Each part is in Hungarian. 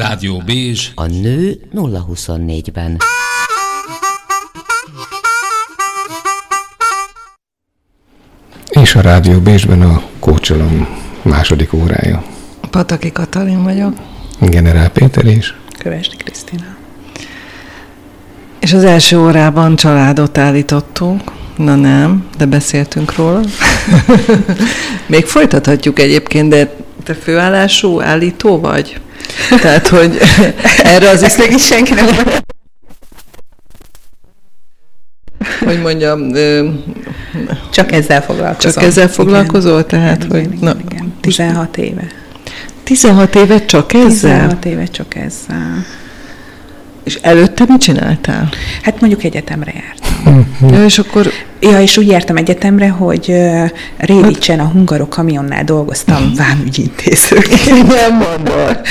Rádió Bézs. A nő 024-ben. És a Rádió Bézsben a Kócsalom második órája. Pataki Katalin vagyok. Generál Péter is. Kövesdi Krisztina. És az első órában családot állítottunk. Na nem, de beszéltünk róla. Még folytathatjuk egyébként, de te főállású állító vagy? Tehát, hogy erre az ezt mégis senki nem mondja. Hogy mondjam... Csak ezzel foglalkozom. Csak ezzel foglalkozol? Igen. Tehát, igen, hogy... Igen, na, igen. 16 éve. 16 éve csak ezzel? 16 éve csak ezzel. És előtte mit csináltál? Hát mondjuk egyetemre jártam. Ja, és akkor... Ja, és úgy jártam egyetemre, hogy Rédicsen a hungarok kamionnál dolgoztam vámügyintézőként. Nem mondod.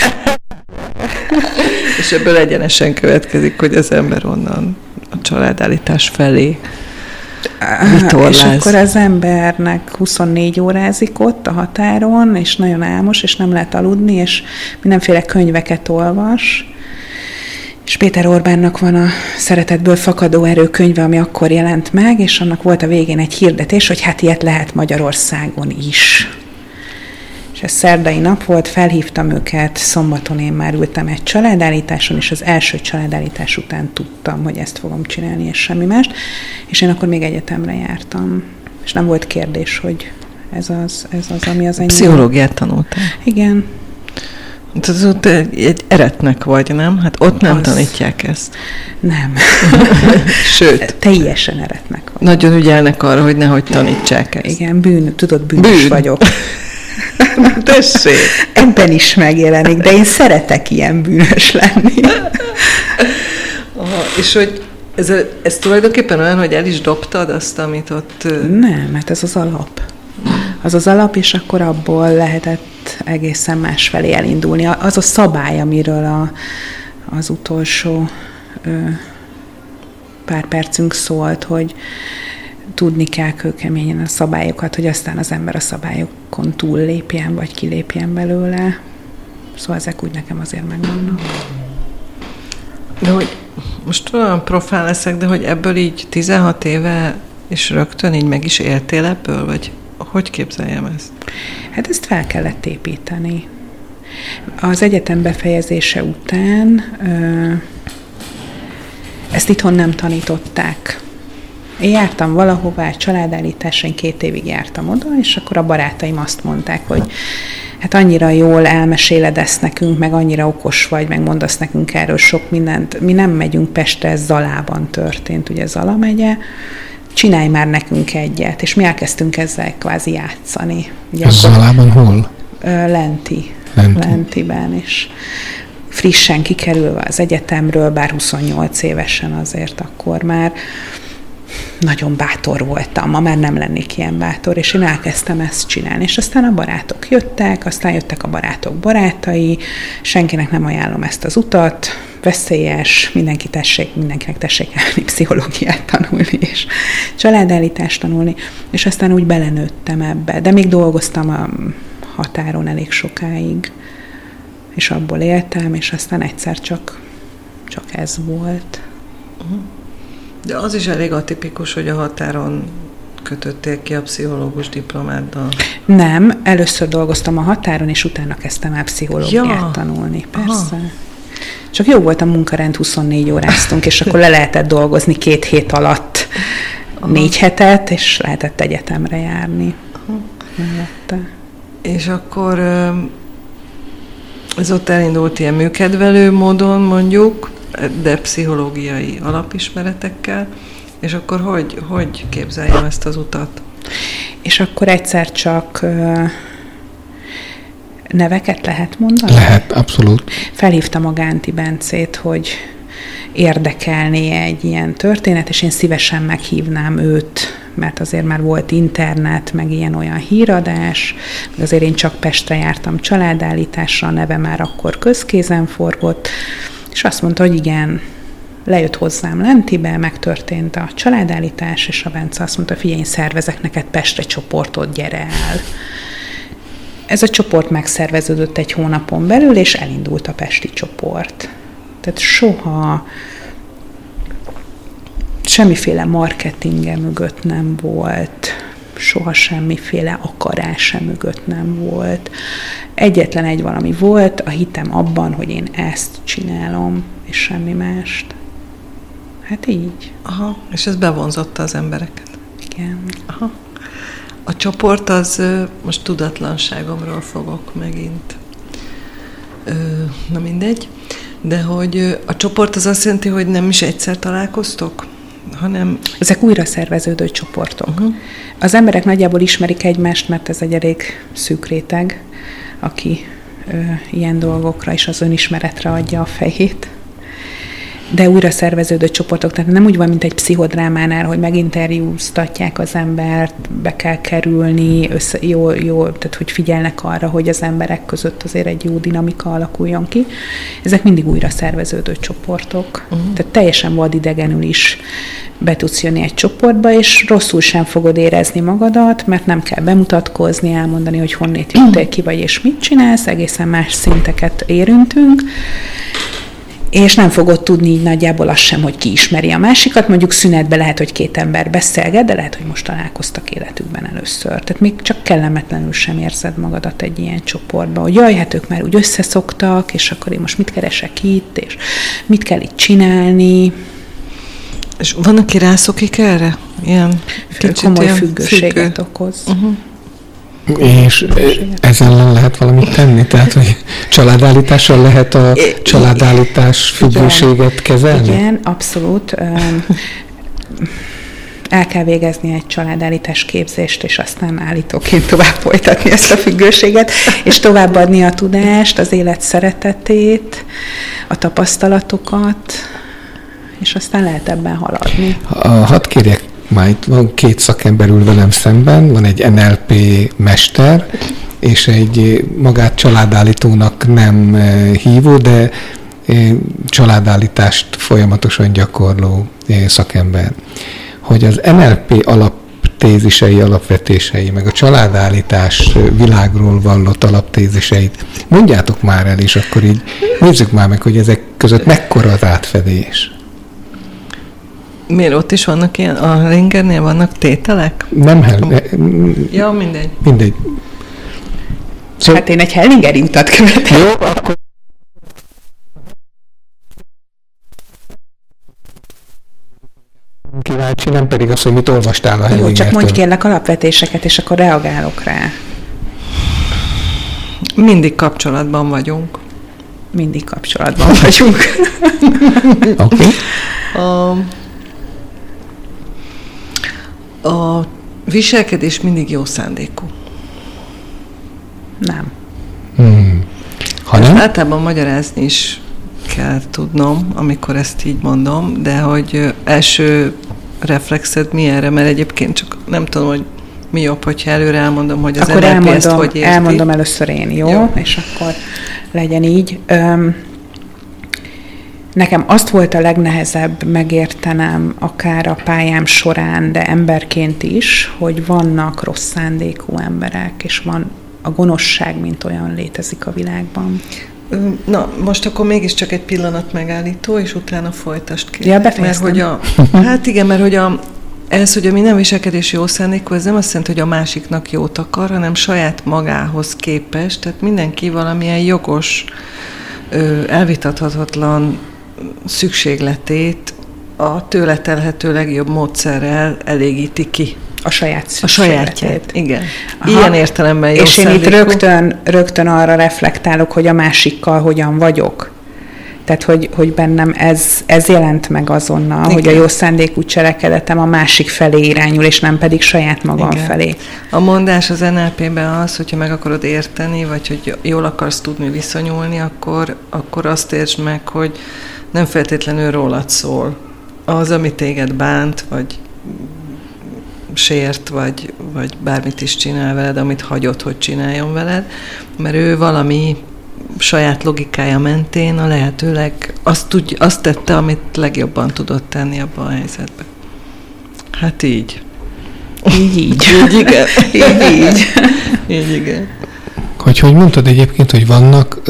És ebből egyenesen következik, hogy az ember onnan a családállítás felé vitorláz. És akkor az embernek 24 órázik ott a határon, és nagyon álmos, és nem lehet aludni, és mindenféle könyveket olvas. És Péter Orbánnak van a Szeretetből fakadó erő könyve, ami akkor jelent meg, és annak volt a végén egy hirdetés, hogy hát ilyet lehet Magyarországon is. És ez szerdai nap volt, felhívtam őket, szombaton én már ültem egy családállításon, és az első családállítás után tudtam, hogy ezt fogom csinálni, és semmi mást. És én akkor még egyetemre jártam. És nem volt kérdés, hogy ez az ami az enyém. Pszichológiát tanultál? Igen. Tehát egy eretnek vagy, nem? Hát ott nem tanítják ezt. Nem. Sőt. Teljesen eretnek vagy. Nagyon ügyelnek arra, hogy nehogy tanítsák ezt. Igen, bűnös vagyok. Tessék! Ebben is megjelenik, de én szeretek ilyen bűnös lenni. Aha, és hogy ez tulajdonképpen olyan, hogy el is dobtad azt, amit ott... Nem, hát ez az alap. Az az alap, és akkor abból lehetett egészen másfelé elindulni. Az a szabály, amiről az utolsó pár percünk szólt, hogy tudni kell kőkeményen a szabályokat, hogy aztán az ember a szabályokon túllépjen, vagy kilépjen belőle. Szóval ezek úgy nekem azért megvannak. De hogy most olyan profán leszek, de hogy ebből így 16 éve és rögtön így meg is éltél ebből, vagy hogy képzeljem ezt? Hát ezt fel kellett építeni. Az egyetem befejezése után ezt itthon nem tanították. Én jártam valahová, családállításra, én 2 évig jártam oda, és akkor a barátaim azt mondták, hogy hát annyira jól elmeséled ezt nekünk, meg annyira okos vagy, meg mondasz nekünk erről sok mindent. Mi nem megyünk Pestre, ez Zalában történt, ugye Zala megye. Csinálj már nekünk egyet. És mi elkezdtünk ezzel kvázi játszani. Ugye ez Zalában hol? Lentiben, és frissen kikerülve az egyetemről, bár 28 évesen azért akkor már nagyon bátor voltam, ma már nem lennék ilyen bátor, és én elkezdtem ezt csinálni. És aztán a barátok jöttek, aztán jöttek a barátok barátai, senkinek nem ajánlom ezt az utat, veszélyes, mindenkinek tessék elni pszichológiát tanulni, és családállítást tanulni, és aztán úgy belenőttem ebbe. De még dolgoztam a határon elég sokáig, és abból éltem, és aztán egyszer csak ez volt. De az is elég atipikus, hogy a határon kötöttél ki a pszichológus diplomáddal. Nem, először dolgoztam a határon, és utána kezdtem el pszichológiát tanulni, persze. Aha. Csak jó volt a munkarend, 24 óráztunk, és akkor le lehetett dolgozni 2 hét alatt 4 hetet, és lehetett egyetemre járni. Mellette. És akkor ez ott elindult ilyen műkedvelő módon mondjuk, de pszichológiai alapismeretekkel, és akkor hogy képzeljem ezt az utat? És akkor egyszer csak neveket lehet mondani? Lehet, abszolút. Felhívtam a Gánti Bencét, hogy érdekelné egy ilyen történet, és én szívesen meghívnám őt, mert azért már volt internet, meg ilyen-olyan híradás, azért én csak Pestre jártam családállításra, a neve már akkor közkézen forgott, és azt mondta, hogy igen, lejött hozzám Lentibe, megtörtént a családállítás, és a Bence azt mondta, figyelj, én szervezek neked Pestre csoportot, gyere el. ez a csoport megszerveződött egy hónapon belül, és elindult a pesti csoport. Tehát soha semmiféle marketinge mögött nem volt, soha semmiféle akarása mögött nem volt. Egyetlen egy valami volt, a hitem abban, hogy én ezt csinálom, és semmi mást. Hát így. Aha, és ez bevonzotta az embereket. Igen. Aha. A csoport az, most tudatlanságomról fogok megint, na mindegy, de hogy a csoport az azt jelenti, hogy nem is egyszer találkoztok, hanem... Ezek újra szerveződő csoportok. Az emberek nagyjából ismerik egymást, mert ez egy elég szűk réteg, aki ilyen dolgokra és az önismeretre adja a fejét. De újra szerveződő csoportok, tehát nem úgy van, mint egy pszichodrámánál, hogy meginterjúztatják az embert, be kell kerülni, jó, tehát hogy figyelnek arra, hogy az emberek között azért egy jó dinamika alakuljon ki. Ezek mindig újra szerveződő csoportok. Tehát teljesen vadidegenül is be tudsz jönni egy csoportba, és rosszul sem fogod érezni magadat, mert nem kell bemutatkozni, elmondani, hogy honnét jöttél, ki vagy és mit csinálsz, egészen más szinteket érintünk. És nem fogod tudni így nagyjából azt sem, hogy ki ismeri a másikat. Mondjuk szünetben lehet, hogy két ember beszélget, de lehet, hogy most találkoztak életükben először. Tehát még csak kellemetlenül sem érzed magadat egy ilyen csoportban, hogy jaj, hát ők már úgy összeszoktak, és akkor én most mit keresek itt, és mit kell itt csinálni. És van, aki rászokik erre? Ilyen komoly függőséget okoz. És ezzel ellen lehet valamit tenni? Tehát, hogy családállítással lehet a családállítás függőséget kezelni? Igen, abszolút. El kell végezni egy családállítás képzést, és aztán állítóként tovább folytatni ezt a függőséget, és továbbadni a tudást, az élet szeretetét, a tapasztalatokat, és aztán lehet ebben haladni. Hadd kérjek, már itt van két szakember ül velem szemben, van egy NLP mester, és egy magát családállítónak nem hívó, de családállítást folyamatosan gyakorló szakember. Hogy az NLP alaptézisei, alapvetései, meg a családállítás világról vallott alaptéziseit mondjátok már el, és akkor így nézzük már meg, hogy ezek között mekkora az átfedés. Miért ott is vannak ilyen, a Ringernél vannak tételek? Nem, ja, mindegy. Mindegy. Hát én egy Hellingeri utat követem. Jó, akkor... Kíváncsi, nem pedig az, hogy mit olvastál a Hellingertől. Jó, csak mondj kérlek alapvetéseket, és akkor reagálok rá. Mindig kapcsolatban vagyunk. Mindig kapcsolatban vagyunk. Oké. A viselkedés mindig jó szándékú. Nem. Ha nem? Általában magyarázni is kell tudnom, amikor ezt így mondom, de hogy első reflexed mi erre, mert egyébként csak nem tudom, hogy mi jobb, hogyha előre elmondom, hogy az NLP ezt hogy érti. Elmondom először én, jó? És akkor legyen így. Nekem azt volt a legnehezebb megértenem, akár a pályám során, de emberként is, hogy vannak rossz szándékú emberek, és van a gonoszság, mint olyan létezik a világban. Na, most akkor mégiscsak egy pillanat megállító, és utána folytasd ki. Ja, befejeztem. Hát igen, mert hogy ez, hogy a minden viselkedés jó szándékú, ez nem azt jelenti, hogy a másiknak jót akar, hanem saját magához képest, tehát mindenki valamilyen jogos, elvitathatatlan szükségletét a tőle telhető legjobb módszerrel elégíti ki. A saját szükségletét. Igen. Aha. Ilyen értelemben jó és én itt rögtön arra reflektálok, hogy a másikkal hogyan vagyok. Tehát, hogy bennem ez jelent meg azonnal, igen, hogy a jó szándékú cselekedetem a másik felé irányul, és nem pedig saját magam felé. A mondás az NLP-ben az, hogyha meg akarod érteni, vagy hogy jól akarsz tudni viszonyulni, akkor azt értsd meg, hogy nem feltétlenül rólad szól. Az, ami téged bánt, vagy sért, vagy bármit is csinál veled, amit hagyod, hogy csináljon veled, mert ő valami saját logikája mentén a lehetőleg azt tette, amit legjobban tudott tenni abban a helyzetben. Hát így. Így. Így igen. Így. Így igen. Hogy mondtad egyébként, hogy vannak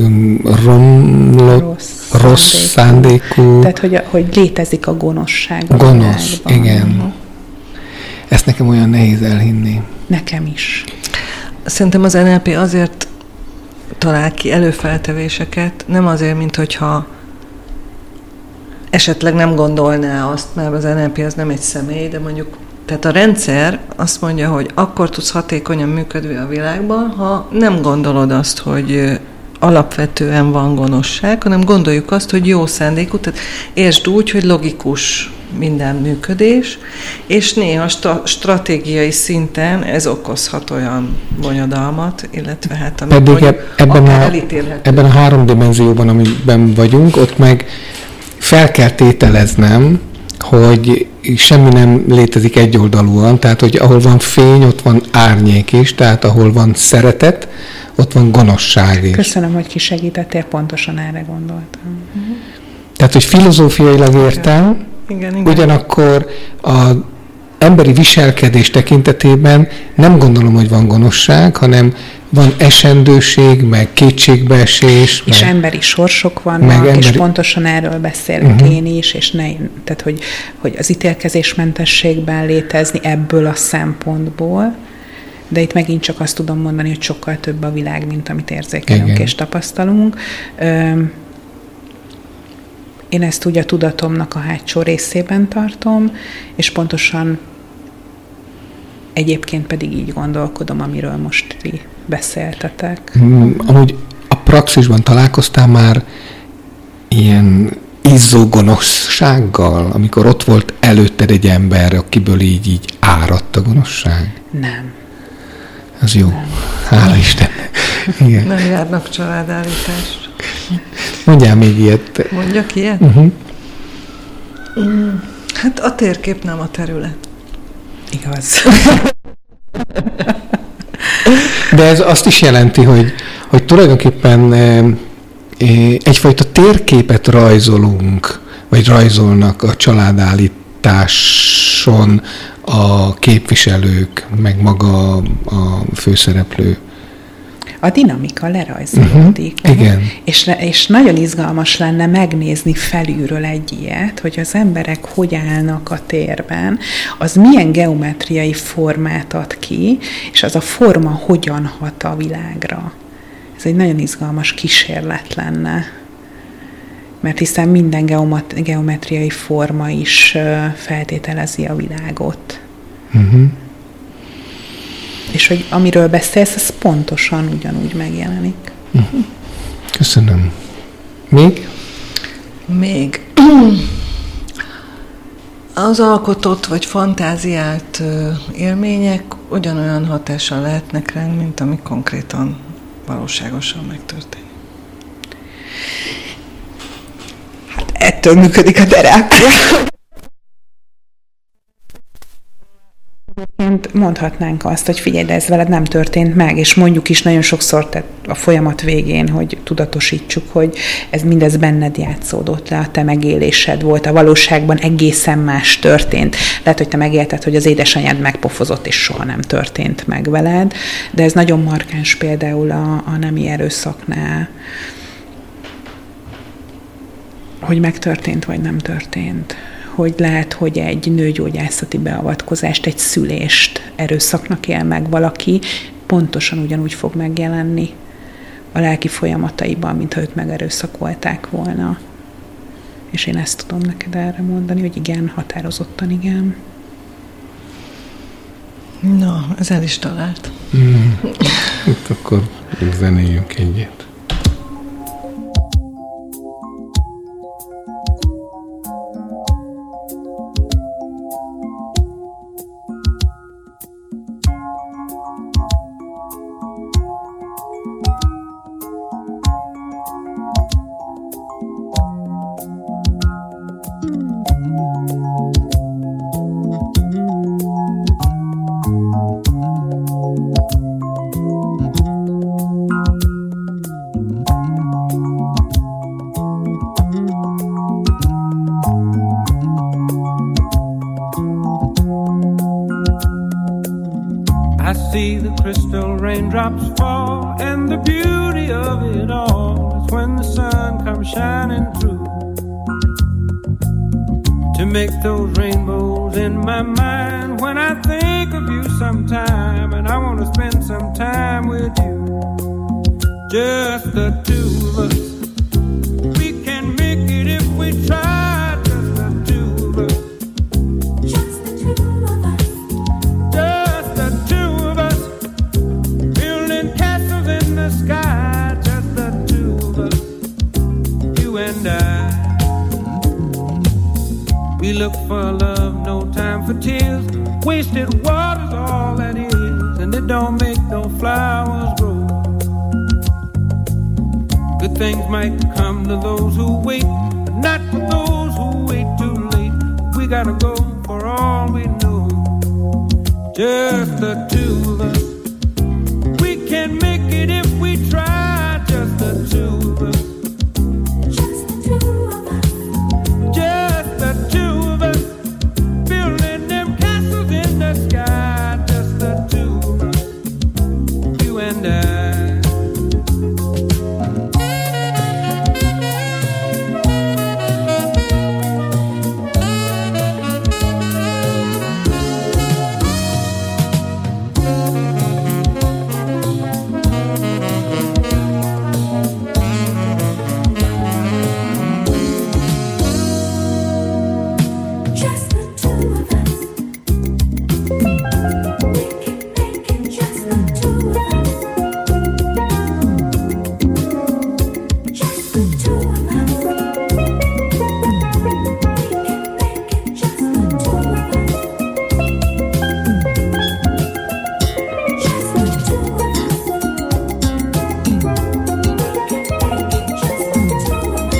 rossz szándékú... Tehát, hogy létezik a gonoszság. Gonosz, igen. Ezt nekem olyan nehéz elhinni. Nekem is. Szerintem az NLP azért talál ki előfeltevéseket, nem azért, mint hogyha esetleg nem gondolná azt, mert az NLP az nem egy személy, de mondjuk, tehát a rendszer azt mondja, hogy akkor tudsz hatékonyan működni a világban, ha nem gondolod azt, hogy alapvetően van gonoszság, hanem gondoljuk azt, hogy jó szándékú, tehát értsd úgy, hogy logikus minden működés, és néha stratégiai szinten ez okozhat olyan bonyodalmat, illetve hát amit pedig ebben a 3 dimenzióban, amiben vagyunk, ott meg fel kell tételeznem, hogy semmi nem létezik egyoldalúan, tehát hogy ahol van fény, ott van árnyék is, tehát ahol van szeretet, ott van gonoszság is. Köszönöm, hogy kisegítettél, pontosan erre gondoltam. Tehát, hogy filozófiailag értem, igen. Ugyanakkor az emberi viselkedés tekintetében nem gondolom, hogy van gonoszság, hanem van esendőség, meg kétségbeesés. És emberi sorsok vannak, és pontosan erről beszélek én is, és tehát, hogy az ítélkezésmentességben létezni ebből a szempontból, de itt megint csak azt tudom mondani, hogy sokkal több a világ, mint amit érzékelünk és tapasztalunk. Én ezt úgy a tudatomnak a hátsó részében tartom, és pontosan egyébként pedig így gondolkodom, amiről most ti beszéltetek. Amúgy a praxisban találkoztál már ilyen izzó gonoszsággal, amikor ott volt előtted egy ember, akiből így áradt a gonoszság? Nem. Az jó. Nem. Hála Istennek. Igen. Nem járnak családállítást. Mondjál még ilyet. Mondjak ilyet? Hát a térkép nem a terület. Igaz. De ez azt is jelenti, hogy tulajdonképpen egyfajta térképet rajzolunk, vagy rajzolnak a családállításon a képviselők, meg maga a főszereplő. A dinamika lerajzolódik. Igen. És nagyon izgalmas lenne megnézni felülről egy ilyet, hogy az emberek hogy állnak a térben, az milyen geometriai formát ad ki, és az a forma hogyan hat a világra. Ez egy nagyon izgalmas kísérlet lenne. Mert hiszen minden geometriai forma is feltételezi a világot. És hogy amiről beszélsz, ez pontosan ugyanúgy megjelenik. Köszönöm. Még? Még. Az alkotott vagy fantáziált élmények ugyanolyan hatással lehetnek ránk, mint ami konkrétan valóságosan megtörténik. Hát ettől működik a terápia. Mondhatnánk azt, hogy figyelj, de ez veled nem történt meg, és mondjuk is nagyon sokszor a folyamat végén, hogy tudatosítsuk, hogy ez mindez benned játszódott le, a te megélésed volt, a valóságban egészen más történt. Lehet, hogy te megélted, hogy az édesanyád megpofozott, és soha nem történt meg veled, de ez nagyon markáns például a nemi erőszaknál, hogy megtörtént, vagy nem történt. Hogy lehet, hogy egy nőgyógyászati beavatkozást, egy szülést erőszaknak él meg valaki, pontosan ugyanúgy fog megjelenni a lelki folyamataiban, mintha őt megerőszakolták volna. És én ezt tudom neked erre mondani, hogy igen, határozottan igen. Na, ez el is talált. Hát akkor zenéljünk egyet. See the crystal rain raindrops fall, and the beauty of it all is when the sun comes shining through to make those rainbows in my mind. When I think of you sometime, and I want to spend some time with you, just the two of us. We can make it if we try, just the two of us. Just the two of us. Just the two of us. Building castles in the sky, just the two of us. You and I. We look for love, no time for tears. Wasted water's all that is, and it don't make no flowers grow. Good things might come to those who wait, but not for those who wait too late. We gotta go for all we know. Just the two of us. We can make it if we try, just the two of us. Just the two of us. Just the two of us. Building them castles in the sky, just the two of us. You and I. Just the two of us. We can make it just the two of us. Just the two of us. We can make it just the two of us. Just the two of us. We can make it just the two of us.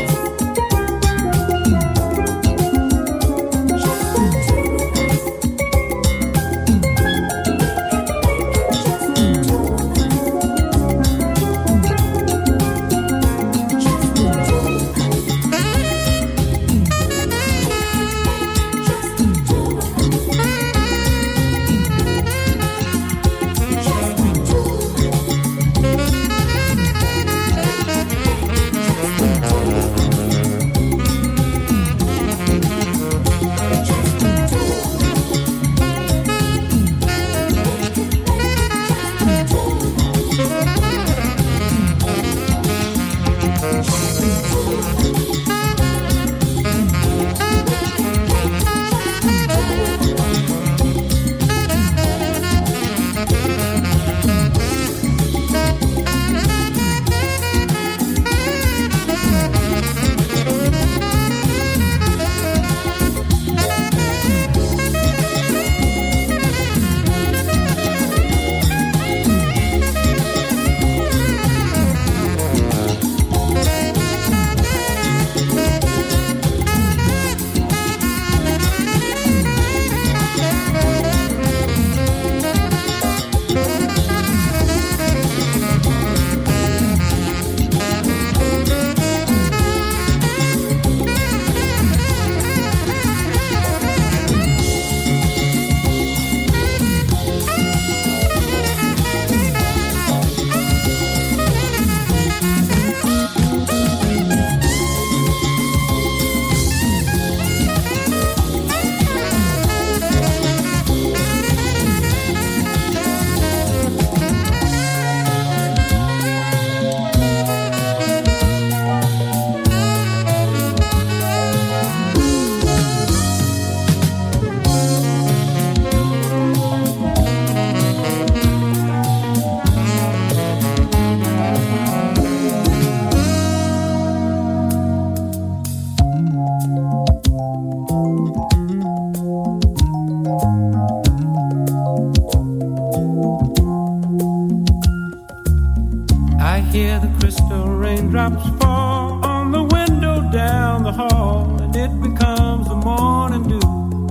raindrops fall on the window down the hall, and it becomes the morning dew.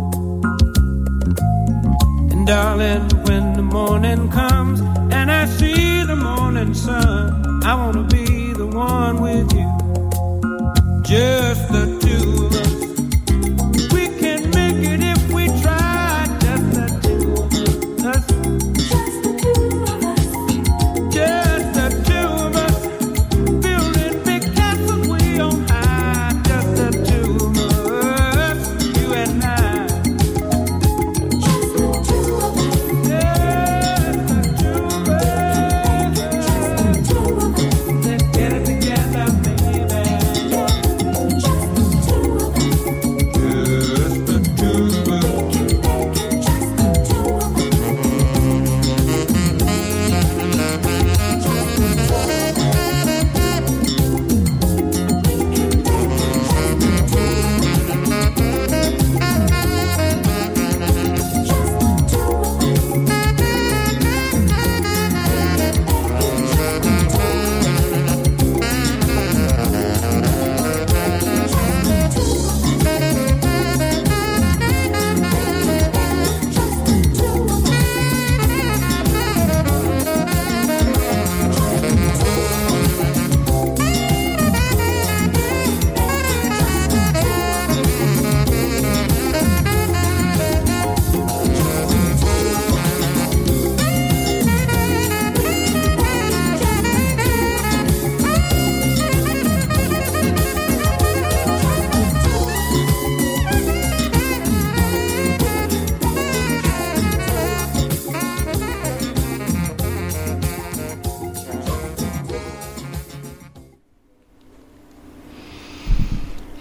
And darling, when the morning comes and I see the morning sun, I want to be the one with you, just the two of us. We can make it if we try, just the two of us. Just the two of us.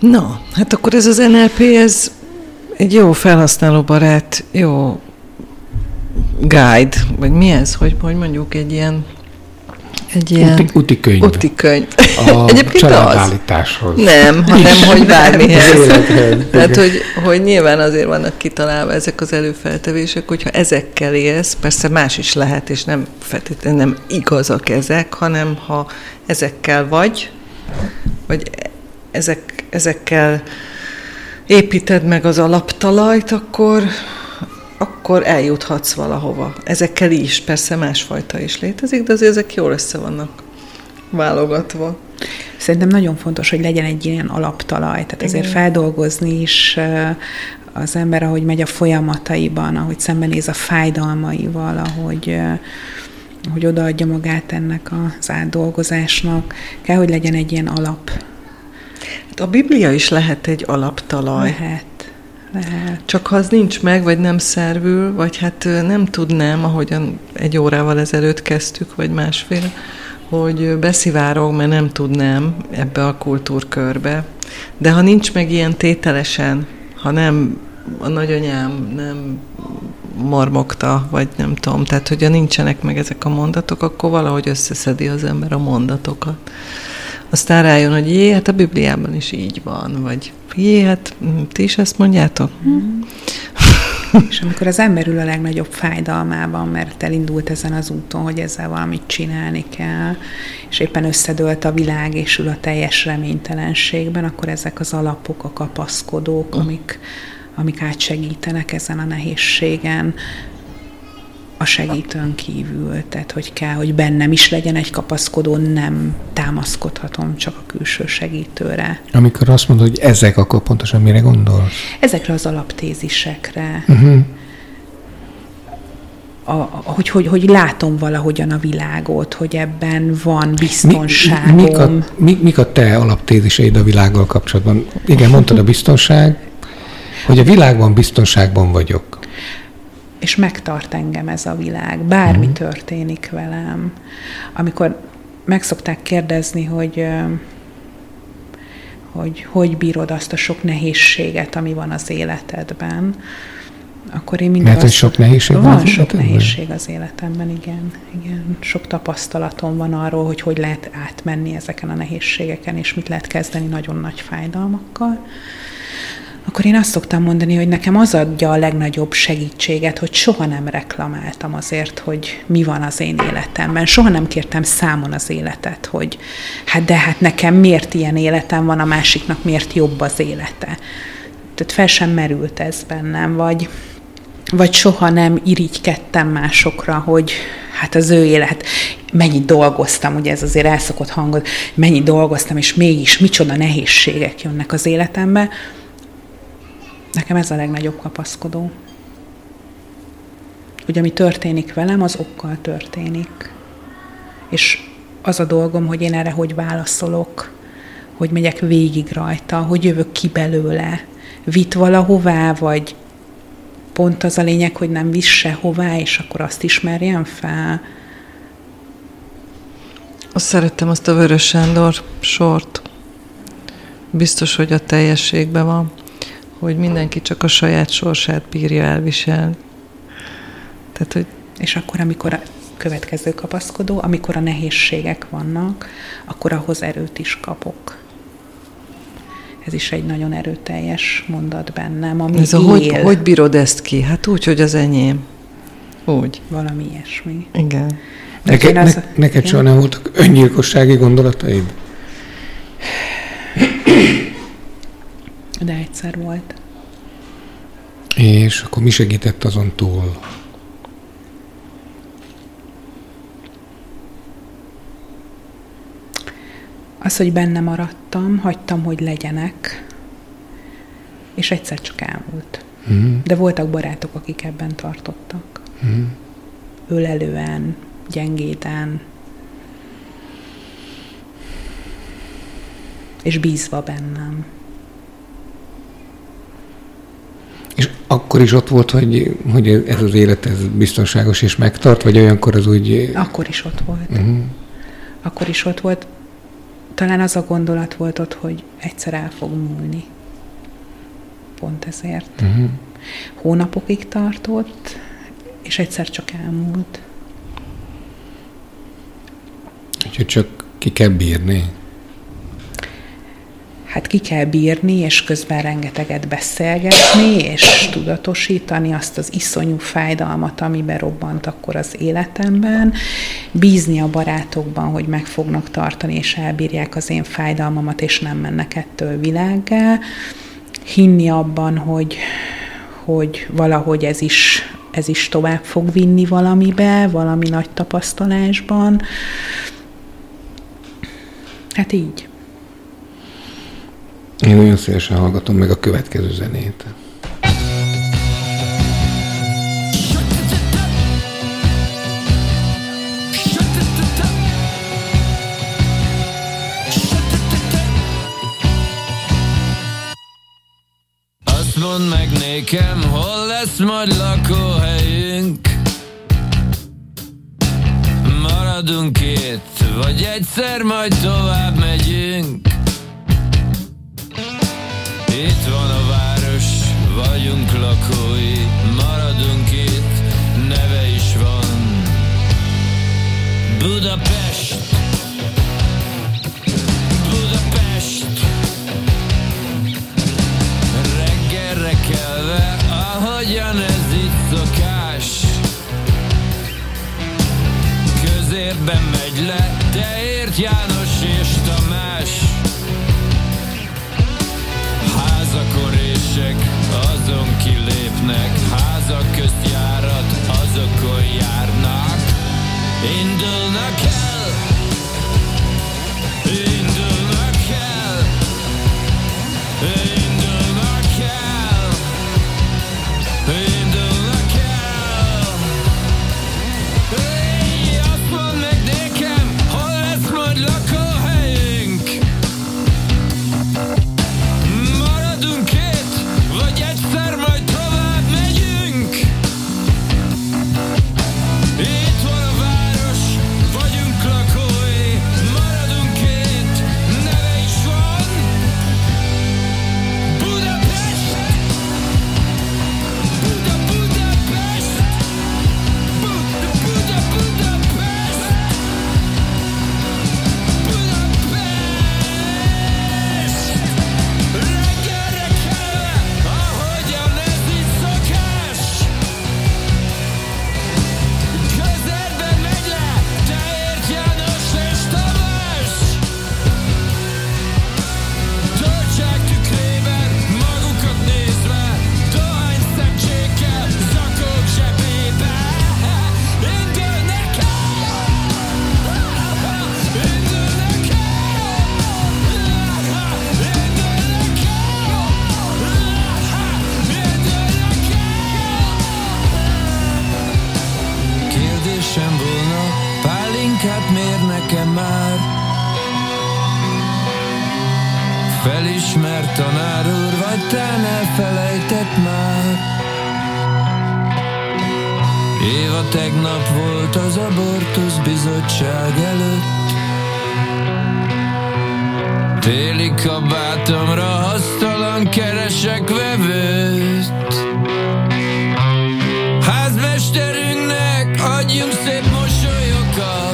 Na, hát akkor ez az NLP, ez egy jó felhasználóbarát, jó guide, vagy mi ez, hogy mondjuk egy ilyen Úti könyv. úti könyv. A Egyébként családállításhoz. Nem, hanem hogy bármihez. Az élethez. Tehát, hogy nyilván azért vannak kitalálva ezek az előfeltevések, hogyha ezekkel élsz, persze más is lehet, és nem feltétlenül nem igazak ezek, hanem ha ezekkel vagy ezekkel építed meg az alaptalajt, akkor eljuthatsz valahova. Ezekkel is, persze másfajta is létezik, de azért ezek jól össze vannak válogatva. Szerintem nagyon fontos, hogy legyen egy ilyen alaptalaj, tehát azért feldolgozni is az ember, ahogy megy a folyamataiban, ahogy szembenéz a fájdalmaival, ahogy odaadja magát ennek az átdolgozásnak, kell, hogy legyen egy ilyen alap. A Biblia is lehet egy alaptalaj. Lehet. Csak ha az nincs meg, vagy nem szervül, vagy hát nem tudnám, ahogyan egy órával ezelőtt kezdtük, vagy másfél, hogy beszivárog, mert nem tudnám ebbe a kultúrkörbe. De ha nincs meg ilyen tételesen, ha nem a nagyanyám nem marmogta, vagy nem tudom, tehát hogyha nincsenek meg ezek a mondatok, akkor valahogy összeszedi az ember a mondatokat. Aztán rájön, hogy hát a Bibliában is így van, vagy hát ti is ezt mondjátok? És amikor az ember ül a legnagyobb fájdalmában, mert elindult ezen az úton, hogy ezzel valamit csinálni kell, és éppen összedőlt a világ, és ül a teljes reménytelenségben, akkor ezek az alapok, a kapaszkodók, amik átsegítenek ezen a nehézségen, a segítőn kívül, tehát hogy kell, hogy bennem is legyen egy kapaszkodó, nem támaszkodhatom csak a külső segítőre. Amikor azt mondod, hogy ezek, akkor pontosan mire gondolsz? Ezekre az alaptézisekre. Hogy látom valahogyan a világot, hogy ebben van biztonságom. Mik a te alaptéziseid a világgal kapcsolatban? Igen, mondtad a biztonság, hogy a világban biztonságban vagyok. És megtart engem ez a világ, bármi történik velem. Amikor meg szokták kérdezni, hogy bírod azt a sok nehézséget, ami van az életedben, akkor én mindig mert hogy sok nehézség van az sok nehézség az életemben, igen. Sok tapasztalatom van arról, hogy lehet átmenni ezeken a nehézségeken, és mit lehet kezdeni nagyon nagy fájdalmakkal. Akkor én azt szoktam mondani, hogy nekem az adja a legnagyobb segítséget, hogy soha nem reklamáltam azért, hogy mi van az én életemben. Soha nem kértem számon az életet, hogy hát nekem miért ilyen életem van, a másiknak miért jobb az élete. Tehát fel sem merült ez bennem, vagy soha nem irigykedtem másokra, hogy hát az ő élet, mennyit dolgoztam, ugye ez azért elszokott hangod, mennyit dolgoztam, és mégis micsoda nehézségek jönnek az életembe. Nekem ez a legnagyobb kapaszkodó. Hogy ami történik velem, az okkal történik. És az a dolgom, hogy én erre hogy válaszolok, hogy megyek végig rajta, hogy jövök ki belőle, vitt valahová, vagy pont az a lényeg, hogy nem visz sehová, és akkor azt ismerjem fel. Azt szerettem azt a Vörös Sándor sort. Biztos, hogy a teljességben van, hogy mindenki csak a saját sorsát bírja elviselni. Tehát, hogy... És akkor, amikor a következő kapaszkodó, amikor a nehézségek vannak, akkor ahhoz erőt is kapok. Ez is egy nagyon erőteljes mondat bennem, ami ez él. Hogy bírod ezt ki? Hát úgy, hogy az enyém. Úgy. Valami ilyesmi. Igen. Neked soha nem voltak öngyilkossági gondolataid? De egyszer volt. És akkor mi segített azon túl? Az, hogy benne maradtam, hagytam, hogy legyenek, és egyszer csak elmúlt. De voltak barátok, akik ebben tartottak. Ölelően, gyengéden, és bízva bennem. És akkor is ott volt, hogy ez az élet ez biztonságos és megtart, vagy olyankor az úgy... Akkor is ott volt. Akkor is ott volt. talán az a gondolat volt ott, hogy egyszer el fog múlni. Pont ezért. Hónapokig tartott, és egyszer csak elmúlt. Úgyhogy csak ki kell bírni. Hát ki kell bírni, és közben rengeteget beszélgetni, és tudatosítani azt az iszonyú fájdalmat, ami berobbant akkor az életemben, bízni a barátokban, hogy meg fognak tartani, és elbírják az én fájdalmamat, és nem mennek ettől világgá, hinni abban, hogy valahogy ez is tovább fog vinni valamibe, valami nagy tapasztalásban. Hát így. Én nagyon szívesen hallgatom meg a következő zenét. Azt mondd meg nékem, hol lesz majd lakóhelyünk? Maradunk itt, vagy egyszer majd tovább megyünk? Itt van a város, vagyunk lakói, maradunk itt, neve is van. Budapest, Budapest. Reggelre kelve, ahogyan ez itt szokás. Közérben megy le, Teért János és Tamás. Házakorések, azon kilépnek, házak közt járat, azokon járnak. Indulnak el, indulnak el, indulnak el, indulnak el. Hey, azt mondd meg nékem, hol lesz majd lakóhelyünk? Maradunk itt, vagy egyszer majd tovább megyünk? Itt van a város, vagyunk lakói, maradunk itt, neve is van. Budapest, Budapest, Budapest. Reggelre kelve, ahogyan ez itt szokás. Közérben megy le, Teért János és Tamás. Töltsák tükrében, magukat nézve, dohány szemcsékkel, zakók zsebébe. Indulnak el, indulnak Kérdésem volna, pálinkát mér nekem már? Felismert tanár úr, vagy tán elfelejtett már? Éva tegnap volt az abortusz bizottság előtt. Téli kabátomra hasztalan keresek vevőt. Házmesterünknek adjunk szép mosolyokat.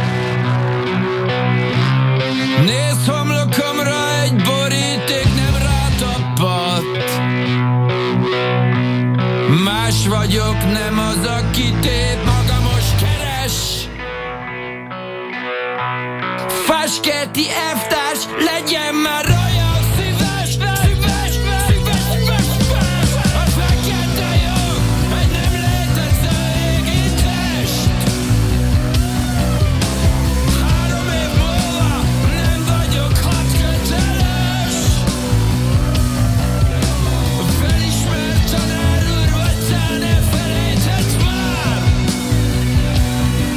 Nézd homlokomra, egy boríték nem rátappadt. Más vagyok, nem az, aki tép, maga most keres. Fáskerti elvtárs, legyen már olyan szíves, szíves, szíves, szíves, szíves. A fekete jog, egy nem létező égítést. 3 év múlva nem vagyok hadköteles. Felismert tanár úr, vagy tán elfelejtett már?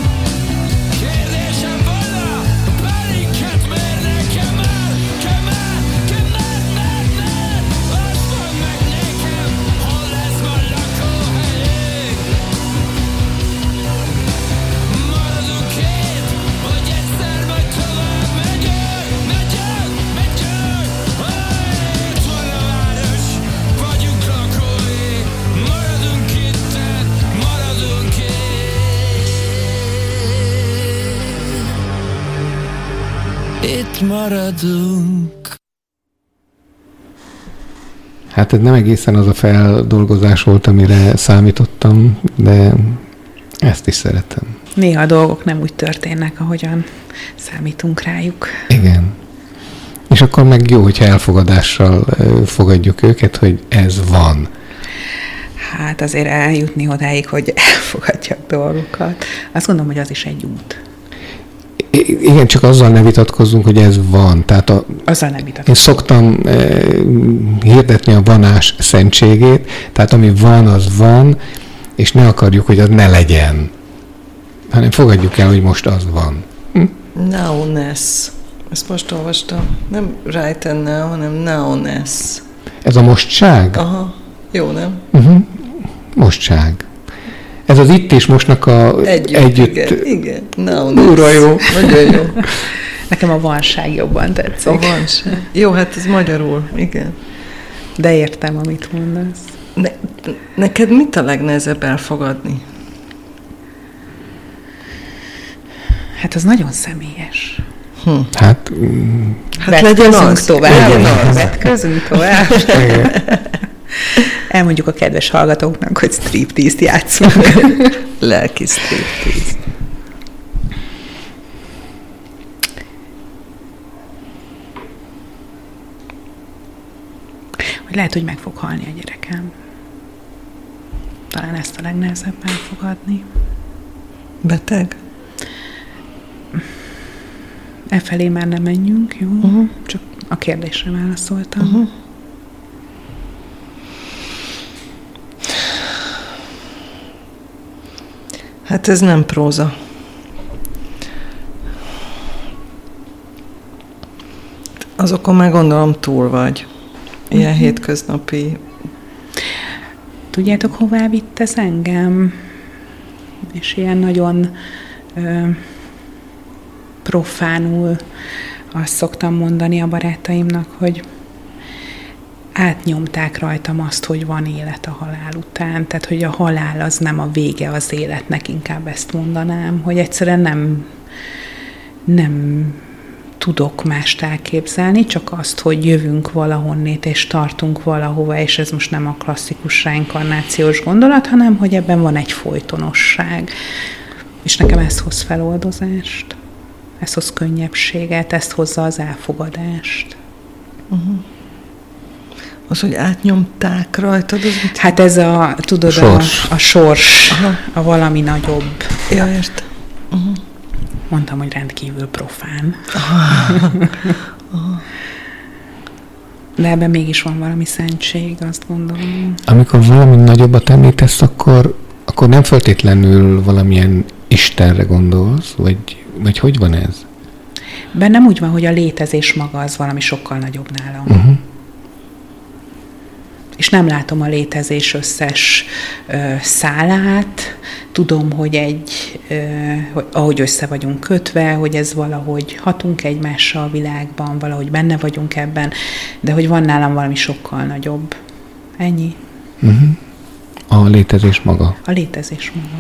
Kérdésem volna, pálinkát mér nekem már? itt maradunk. Hát ez nem egészen az a feldolgozás volt, amire számítottam, de ezt is szeretem. Néha a dolgok nem úgy történnek, ahogyan számítunk rájuk. Igen. És akkor meg jó, hogyha elfogadással fogadjuk őket, hogy ez van. Hát azért eljutni odáig, hogy elfogadjak dolgokat. Azt gondolom, hogy az is egy út. Igen, csak azzal ne vitatkozzunk, hogy ez van. Tehát Azzal nem vitatkozunk. én szoktam hirdetni a vanás szentségét, tehát ami van, az van, és ne akarjuk, hogy az ne legyen. Hanem fogadjuk el, hogy most az van. Now-ness. Ezt most olvastam. Nem right and now, hanem now-ness. Ez a mostság? Aha. Jó, nem? Mostság. Ez az itt és mostnak a együtt. Igen. Now-ness. Úra jó. Nagyon jó. Nekem a vanság jobban tetszik. A vanság. Jó, hát ez magyarul. Igen. De értem, amit mondasz. Neked mit a legnehezebb elfogadni? Hát az nagyon személyes. Hát legyen az. tovább. Legyen az. Vetközünk tovább. Elmondjuk a kedves hallgatóknak, hogy striptease-t játszunk. Lelki striptease. Hogy lehet, hogy meg fog halni a gyerekem. Talán ezt a legnehezebb elfogadni. Beteg? Efelé már nem menjünk, jó? Csak a kérdésre válaszoltam. Hát ez nem próza. Azokon már gondolom túl vagy. Ilyen hétköznapi. Tudjátok, hová vitt ez engem? És ilyen nagyon profánul azt szoktam mondani a barátaimnak, hogy átnyomták rajtam azt, hogy van élet a halál után. Tehát, hogy a halál az nem a vége az életnek, inkább ezt mondanám, hogy egyszerűen nem tudok mást elképzelni, csak azt, hogy jövünk valahonnét, és tartunk valahova, és ez most nem a klasszikus reinkarnációs gondolat, hanem, hogy ebben van egy folytonosság. És nekem ez hoz feloldozást, ez hoz könnyebbséget, ezt hozza az elfogadást. Az, hogy átnyomták rajtad, az mit? Hát ez a, tudod, Sors. a sors, a valami nagyobb. Ja, értem. Mondtam, hogy rendkívül profán. De ebben mégis van valami szentség, azt gondolom. amikor valami nagyobbat említesz, akkor nem feltétlenül valamilyen Istenre gondolsz, vagy hogy van ez? Bennem úgy van, hogy a létezés maga az valami sokkal nagyobb nálam. És nem látom a létezés összes szálát, tudom, hogy hogy ahogy össze vagyunk kötve, hogy ez valahogy hatunk egymással a világban, valahogy benne vagyunk ebben, de hogy van nálam valami sokkal nagyobb. Ennyi. A létezés maga. A létezés maga.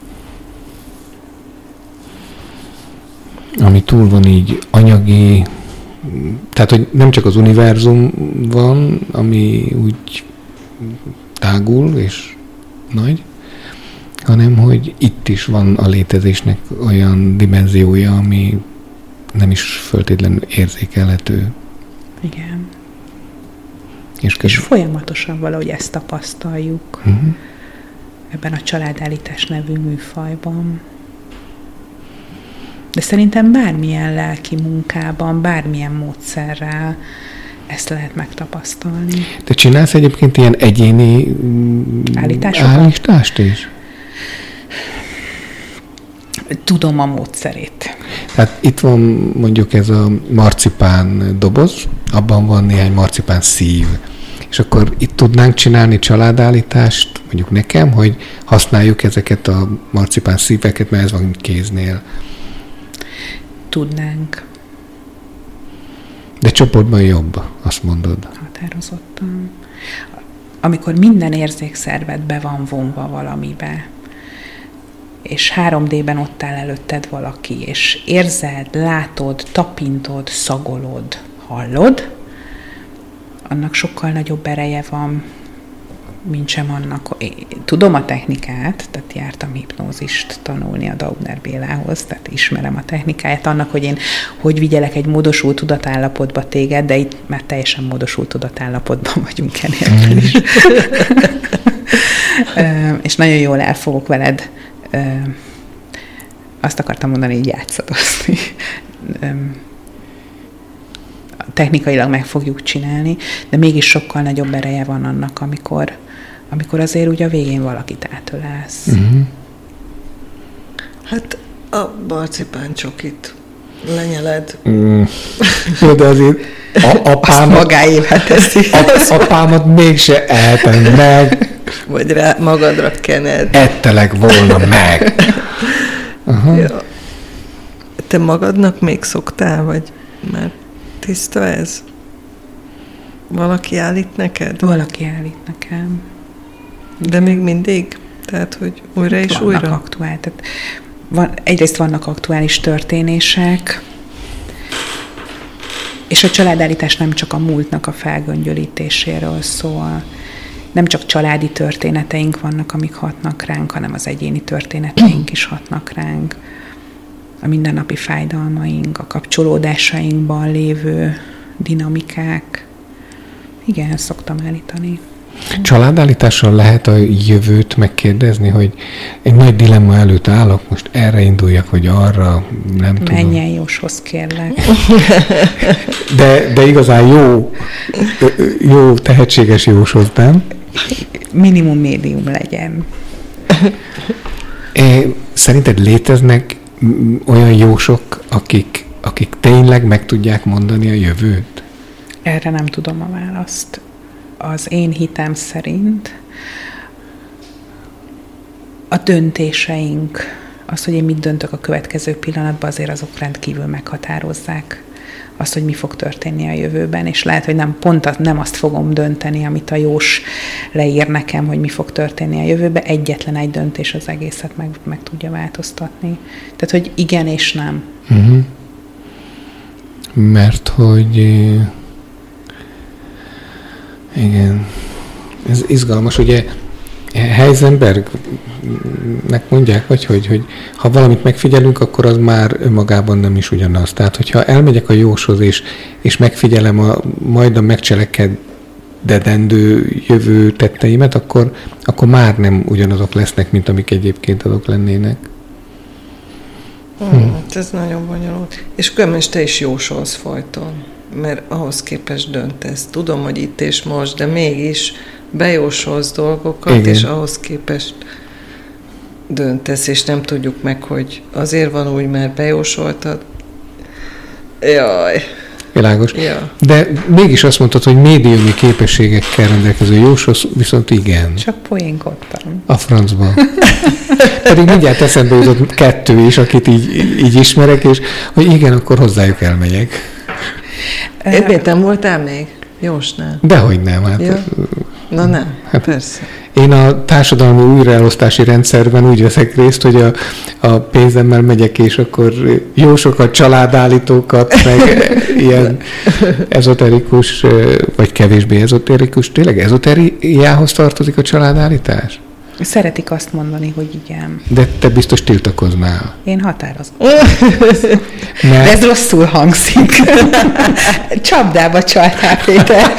Ami túl van így anyagi, tehát, hogy nem csak az univerzum van, ami úgy tágul és nagy, hanem, hogy itt is van a létezésnek olyan dimenziója, ami nem is feltétlenül érzékelhető. Igen. És folyamatosan valahogy ezt tapasztaljuk ebben a családállítás nevű műfajban. De szerintem bármilyen lelki munkában, bármilyen módszerrel ezt lehet megtapasztalni. Te csinálsz egyébként ilyen egyéni állítást is? Tudom a módszerét. Tehát itt van mondjuk ez a marcipán doboz, abban van néhány marcipán szív. És akkor itt tudnánk csinálni családállítást, mondjuk nekem, hogy használjuk ezeket a marcipán szíveket, mert ez van kéznél. Tudnánk. De csoportban jobb, azt mondod. Határozottan. Amikor minden érzékszervet be van vonva valamibe, és 3D-ben ott áll előtted valaki, és érzed, látod, tapintod, szagolod, hallod, annak sokkal nagyobb ereje van, mint sem annak. Tudom a technikát, tehát jártam hipnózist tanulni a Daubner Bélához, tehát ismerem a technikáját annak, hogy én hogy vigyelek egy módosult tudatállapotba téged, de itt már teljesen módosult tudatállapotban vagyunk enélkül is. És nagyon jól el fogok veled, azt akartam mondani, így játszadozni. Technikailag meg fogjuk csinálni, de mégis sokkal nagyobb ereje van annak, amikor azért ugye a végén valakit átölelsz. Uh-huh. Hát a marcipáncsokit lenyeled. Jó, de azért apámat, magáévá teszi. apámat mégse ehetem meg. Vagy rá magadra kened. Ettelek volna meg. Aha. Ja. Te magadnak még szoktál, vagy már tiszta ez? Valaki állít neked? Valaki állít nekem. De még mindig? Tehát, hogy újra és vannak újra? Aktuál. Tehát egyrészt vannak aktuális történések, és a családállítás nem csak a múltnak a felgöngyölítéséről szól. Nem csak családi történeteink vannak, amik hatnak ránk, hanem az egyéni történeteink is hatnak ránk. A mindennapi fájdalmaink, a kapcsolódásainkban lévő dinamikák. Igen, szoktam állítani. Családállítással lehet a jövőt megkérdezni, hogy egy nagy dilemma előtt állok, most erre induljak, vagy arra, nem tudom. Menj el Jóshoz, kérlek. De igazán jó tehetséges Jóshoz, nem? Minimum médium legyen. Szerinted léteznek olyan jósok, akik tényleg meg tudják mondani a jövőt? Erre nem tudom a választ. Az én hitem szerint a döntéseink, az, hogy én mit döntök a következő pillanatban, azért azok rendkívül meghatározzák azt, hogy mi fog történni a jövőben, és lehet, hogy nem azt fogom dönteni, amit a Jós leír nekem, hogy mi fog történni a jövőben. Egyetlen egy döntés az egészet meg tudja változtatni. Tehát, hogy igen és nem. Uh-huh. Mert hogy igen, ez izgalmas, ugye Heisenbergnek mondják, hogy ha valamit megfigyelünk, akkor az már önmagában nem is ugyanaz. Tehát, hogyha elmegyek a Jóshoz, és megfigyelem majd a megcselekedendő jövő tetteimet, akkor már nem ugyanazok lesznek, mint amik egyébként azok lennének. Ez nagyon bonyolult. És különben te is jósolsz folyton, mert ahhoz képest döntesz. Tudom, hogy itt és most, de mégis bejósolsz dolgokat, igen. És ahhoz képest döntesz, és nem tudjuk meg, hogy azért van úgy, mert bejósoltad. Jaj. Világos. Ja. De mégis azt mondtad, hogy médiumi képességekkel rendelkező Jóshoz, viszont igen. Csak poénkodtam. A francban. Pedig mindjárt eszembe jutott 2 is, akit így ismerek, és hogy igen, akkor hozzájuk elmegyek. Érvétem voltál még? Jósnál? Dehogy nem. Hát, ja. Na nem, hát, persze. Én a társadalmi újraelosztási rendszerben úgy veszek részt, hogy a pénzemmel megyek, és akkor jósokat, családállítókat, meg ilyen ezoterikus, vagy kevésbé ezoterikus, tényleg ezoteriához tartozik a családállítás? Szeretik azt mondani, hogy igen. De te biztos tiltakoznál. Én határozom. De ez rosszul hangzik. Csapdába csaltál, Péter.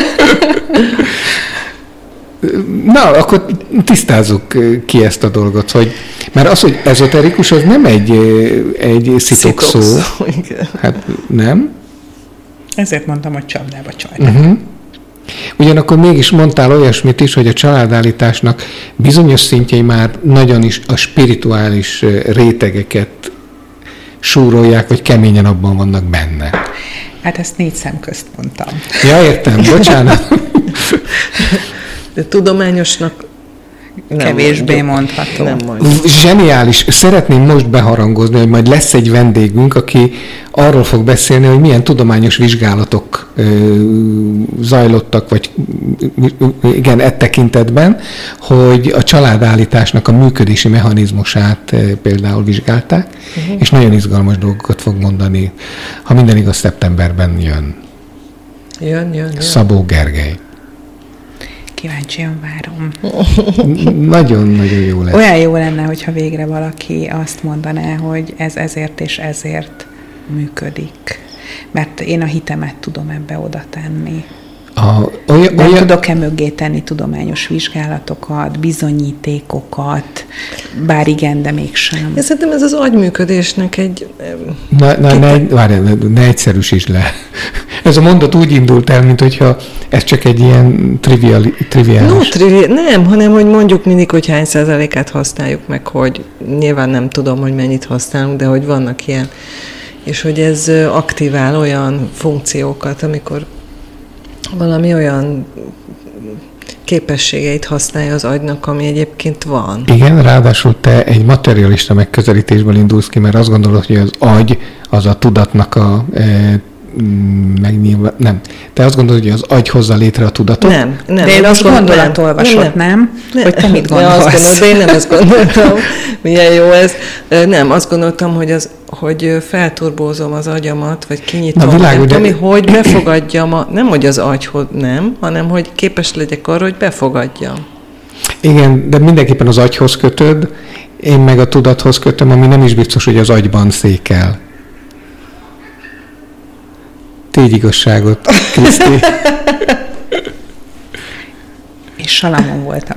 Na, akkor tisztázzuk ki ezt a dolgot, hogy mert az, hogy ezoterikus, az nem egy szitokszó. Hát nem? Ezért mondtam, hogy csapdába csaltál. Uh-huh. Ugyanakkor mégis mondtál olyasmit is, hogy a családállításnak bizonyos szintjei már nagyon is a spirituális rétegeket súrolják, vagy keményen abban vannak benne. Hát ezt 4 szem közt mondtam. Ja, értem, bocsánat. De tudományosnak kevésbé mondható. Nem mondjuk. Zseniális. Szeretném most beharangozni, hogy majd lesz egy vendégünk, aki arról fog beszélni, hogy milyen tudományos vizsgálatok zajlottak, vagy igen, e tekintetben, hogy a családállításnak a működési mechanizmusát például vizsgálták, és nagyon izgalmas dolgokat fog mondani. Ha minden igaz, szeptemberben jön. Jön. Szabó Gergely. Kíváncsian várom. Nagyon-nagyon jó lesz. Olyan jó lenne, hogyha végre valaki azt mondaná, hogy ez ezért és ezért működik. Mert én a hitemet tudom ebbe oda tenni. Nem tudok-e mögé tenni tudományos vizsgálatokat, bizonyítékokat, bár igen, de mégsem. Szerintem ez az agyműködésnek egy... Ne egyszerűsítsd le. Ez a mondat úgy indult el, mint hogyha ez csak egy ilyen triviális. Nem, hanem hogy mondjuk mindig, hogy hány százalékát használjuk meg, hogy nyilván nem tudom, hogy mennyit használunk, de hogy vannak ilyen. És hogy ez aktivál olyan funkciókat, amikor valami olyan képességeit használja az agynak, ami egyébként van. Igen, ráadásul te egy materialista megközelítésből indulsz ki, mert azt gondolod, hogy az agy az a tudatnak a nem. Te azt gondolod, hogy az agy hozza létre a tudatot? Nem. De én azt gondolatolvasott, nem? Hogy te mit gondolsz? De én nem ezt gondoltam. Milyen jó ez. Nem, azt gondoltam, hogy felturbózom az agyamat, vagy kinyitom. Hogy befogadjam, nem hogy az agyhoz, nem, hanem hogy képes legyek arra, hogy befogadjam. Igen, de mindenképpen az agyhoz kötöd, én meg a tudathoz kötöm, ami nem is biztos, hogy az agyban székel. Tégy igazságot, Kriszti. És Salamon voltam.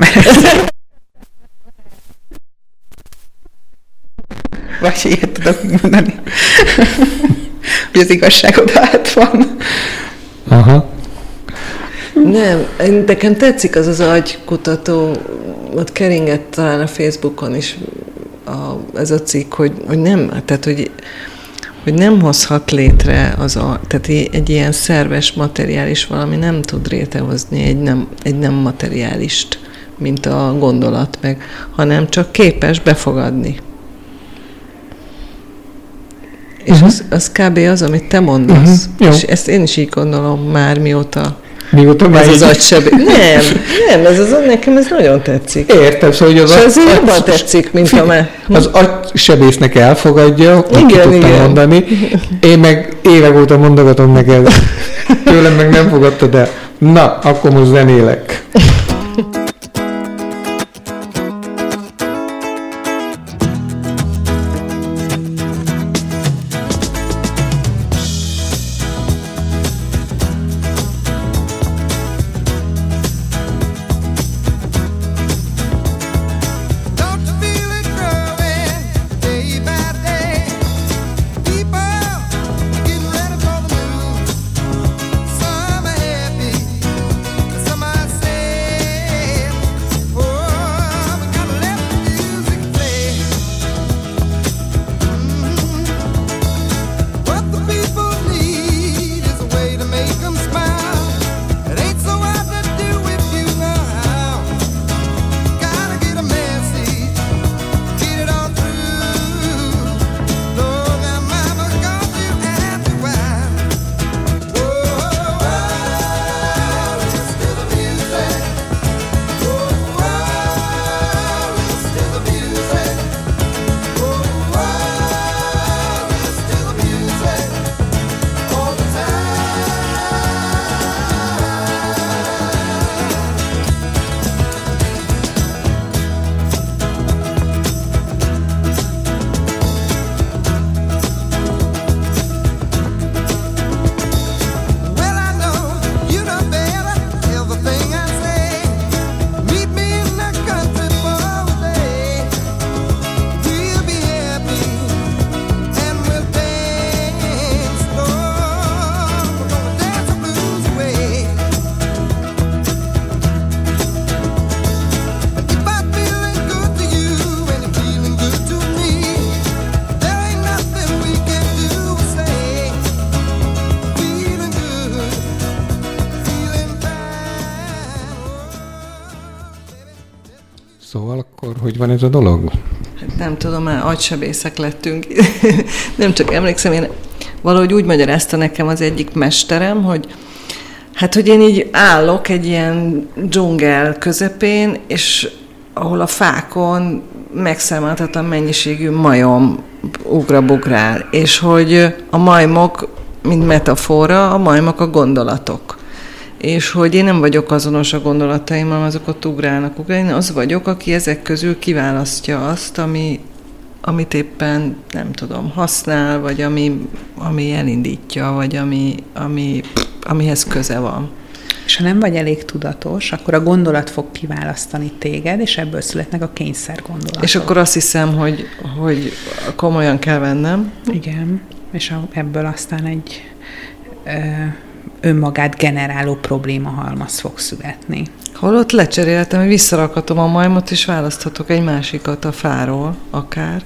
Vagy ilyet tudok mondani, hogy az igazságod át van. Aha. Nem, nekem tetszik az agykutató, ott keringett talán a Facebookon is ez a cikk, hogy nem, tehát hogy nem hozhat létre tehát egy ilyen szerves, materiális valami nem tud létrehozni egy nem materiálist, mint a gondolat meg, hanem csak képes befogadni. És az kb. Az, amit te mondasz. És ezt én is így gondolom már, mióta ez az agysebész. Nem, nekem ez nagyon tetszik. Értem, szóval, hogy ez jobban tetszik, mint a már. Az agysebésznek elfogadja, hogy ki tudtam mondani. Én meg évek óta mondogatom neked, tőlem meg nem fogadtad el. Na, akkor most zenélek. Some I say Akkor hogy van ez a dolog? Hát nem tudom, már agysebészek lettünk. Nem csak emlékszem, én valahogy úgy magyarázta nekem az egyik mesterem, hogy hogy én így állok egy ilyen dzsungel közepén, és ahol a fákon megszámolhatatlan mennyiségű majom ugrabugrál, és hogy a majmok, mint metafora, a majmok a gondolatok. És hogy én nem vagyok azonos a gondolataimmal, azok ott ugrálnak. Én az vagyok, aki ezek közül kiválasztja azt, amit éppen, nem tudom, használ, vagy ami elindítja, vagy amihez köze van. És ha nem vagy elég tudatos, akkor a gondolat fog kiválasztani téged, és ebből születnek a kényszer gondolatok. És akkor azt hiszem, hogy komolyan kell vennem. Igen, és ebből aztán egy önmagát generáló problémahalmaz fog születni. Holott lecseréltem, hogy visszarakhatom a majmot, és választhatok egy másikat a fáról, akár.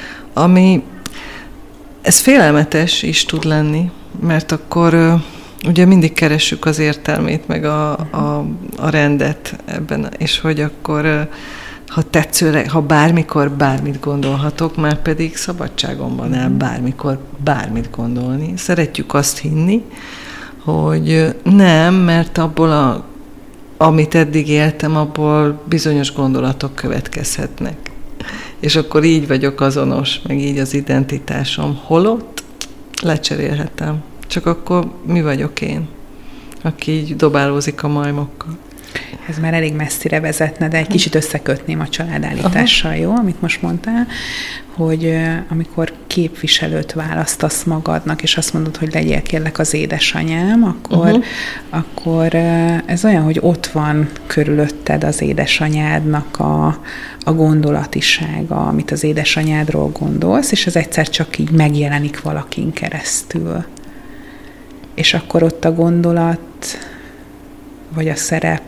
Ez félelmetes is tud lenni, mert akkor ugye mindig keressük az értelmét, meg a rendet ebben, és hogy akkor, ha tetszőleg, ha bármikor bármit gondolhatok, már pedig szabadságomban áll bármikor bármit gondolni. Szeretjük azt hinni, hogy nem, mert abból amit eddig éltem, abból bizonyos gondolatok következhetnek. És akkor így vagyok azonos, meg így az identitásom. Holott lecserélhetem. Csak akkor mi vagyok én, aki így dobálózik a majmokkal. Ez már elég messzire vezetne, de egy kicsit összekötném a családállítással, jó, amit most mondtál, hogy amikor képviselőt választasz magadnak, és azt mondod, hogy legyél kérlek az édesanyám, akkor ez olyan, hogy ott van körülötted az édesanyádnak a gondolatisága, amit az édesanyádról gondolsz, és ez egyszer csak így megjelenik valakin keresztül. És akkor ott a gondolat, vagy a szerep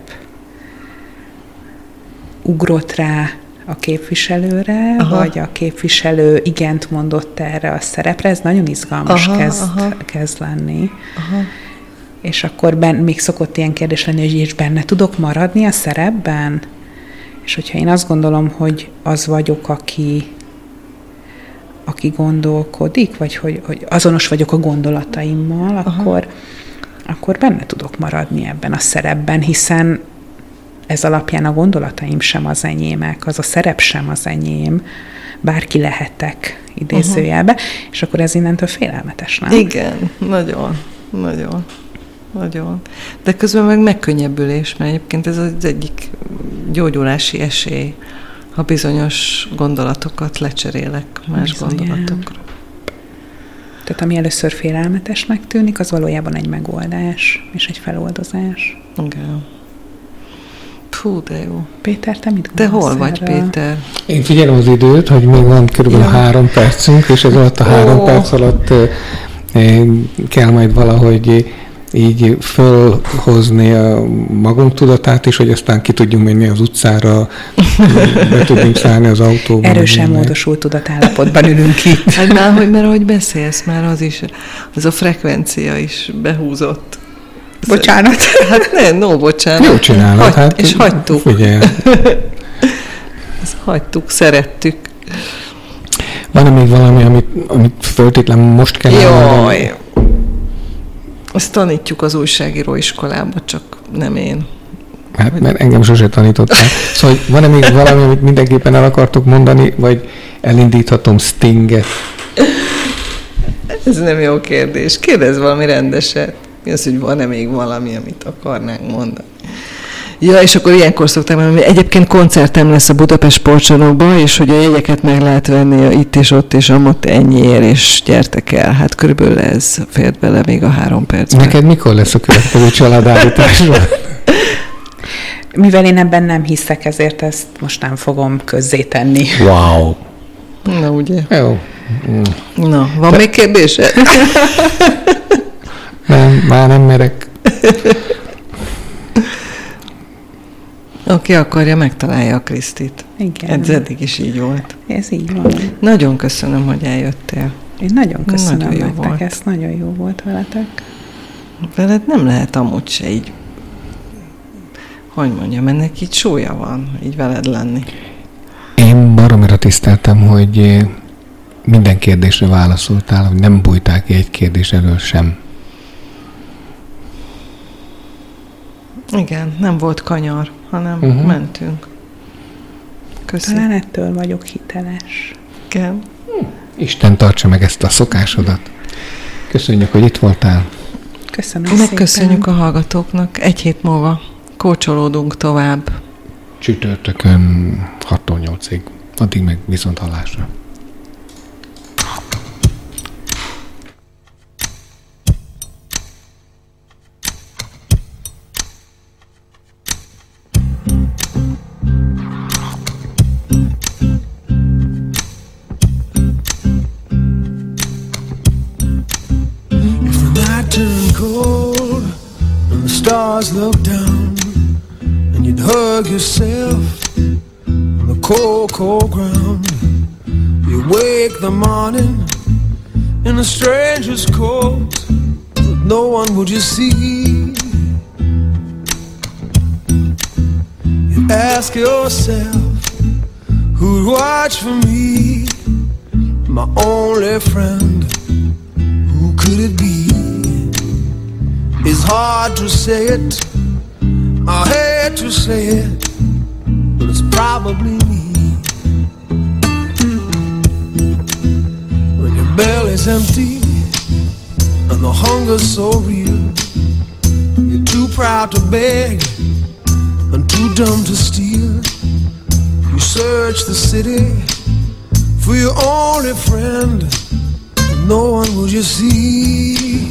ugrott rá a képviselőre, vagy a képviselő igent mondott erre a szerepre, ez nagyon izgalmas kezd lenni. És akkor még szokott ilyen kérdés lenni, hogy és benne tudok maradni a szerepben? És hogyha én azt gondolom, hogy az vagyok, aki gondolkodik, vagy hogy azonos vagyok a gondolataimmal, akkor benne tudok maradni ebben a szerepben, hiszen ez alapján a gondolataim sem az enyémek, az a szerep sem az enyém, bárki lehetek idézőjelbe, és akkor ez innentől félelmetes, nem? Igen, nagyon, nagyon, nagyon. De közben meg megkönnyebbülés, mert egyébként ez az egyik gyógyulási esély, ha bizonyos gondolatokat lecserélek más gondolatokra. Tehát ami először félelmetesnek tűnik, az valójában egy megoldás és egy feloldozás. Igen. Fú, de jó. Péter, te mit Te gondolsz hol vagy, erről? Péter? Én figyelem az időt, hogy még van körülbelül 3 percünk, és ez alatt a 3 perc alatt kell majd valahogy így fölhozni a magunk tudatát is, hogy aztán ki tudjunk menni az utcára, be tudjunk szállni az autóba. Erősen módosult tudatállapotban ülünk itt. Hát mert ahogy beszélsz, már az a frekvencia is behúzott. Bocsánat. Hát nem, bocsánat. Jó csinálod. És hagytuk. Figyelj. Ezt hagytuk, szerettük. Van még valami, amit föltétlenül most kell elmondani? Jaj. Ezt tanítjuk az újságíróiskolába, csak nem én. Hát, mert engem sose tanítottál. Szóval van-e még valami, amit mindenképpen el akartok mondani, vagy elindíthatom Stinget? Ez nem jó kérdés. Kérdezz valami rendeset. Mi az, hogy van-e még valami, amit akarnánk mondani? Ja, és akkor ilyenkor szoktam mondani, hogy egyébként koncertem lesz a Budapest Sportcsarnokban, és hogy a jegyeket meg lehet venni itt és ott, és amott ennyiért, és gyertek el. Hát körülbelül ez fért bele még a 3 percben. Neked mikor lesz a következő családállításban? Mivel én ebben nem hiszek, ezért ezt most nem fogom közzétenni. Wow. Na, ugye? Jó. Na, van még kérdése? Nem, már nem merek. Aki akarja, megtalálja a Krisztit. Igen. Ez eddig is így volt. Ez így van. Nagyon köszönöm, hogy eljöttél. Én nagyon köszönöm Nagyon jó nektek volt. ezt, nagyon jó volt veletek. Veled nem lehet amúgy se így, hogy mondjam, ennek így súlya van, így veled lenni. baromira tiszteltem, hogy minden kérdésre válaszoltál, hogy nem bújtál ki egy kérdés elől sem. Igen, nem volt kanyar, hanem mentünk. Köszönöm. Talán ettől vagyok hiteles. Igen. Isten tartsa meg ezt a szokásodat. Köszönjük, hogy itt voltál. Köszönöm Megköszönjük a hallgatóknak. 1 hét múlva kócsolódunk tovább. Csütörtökön 6-tól 8-ig. Addig meg viszont hallásra. Stars look down and you'd hug yourself on the cold, cold ground. You wake the morning in a stranger's coat, but no one would you see. You ask yourself, who'd watch for me? My only friend, who could it be? It's hard to say it, I hate to say it, but it's probably me. When your belly's empty and the hunger's so real, you're too proud to beg and too dumb to steal. You search the city for your only friend, but no one will you see.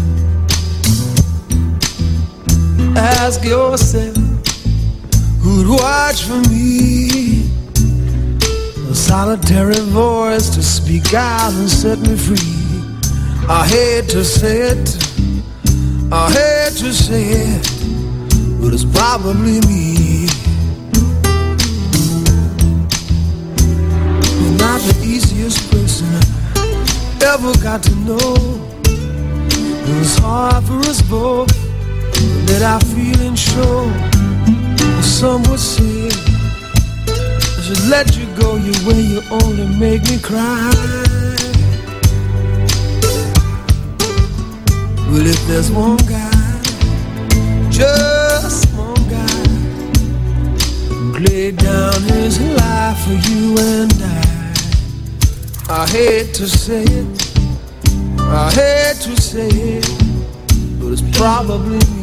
Ask yourself, who'd watch for me? A solitary voice to speak out and set me free. I hate to say it, I hate to say it, but it's probably me. You're not the easiest person I ever got to know. It was hard for us both, that I feel and show. Some would say I should let you go your way, you only make me cry. Well, if there's one guy, just one guy, who laid down his life for you and I hate to say it, I hate to say it, but it's probably me.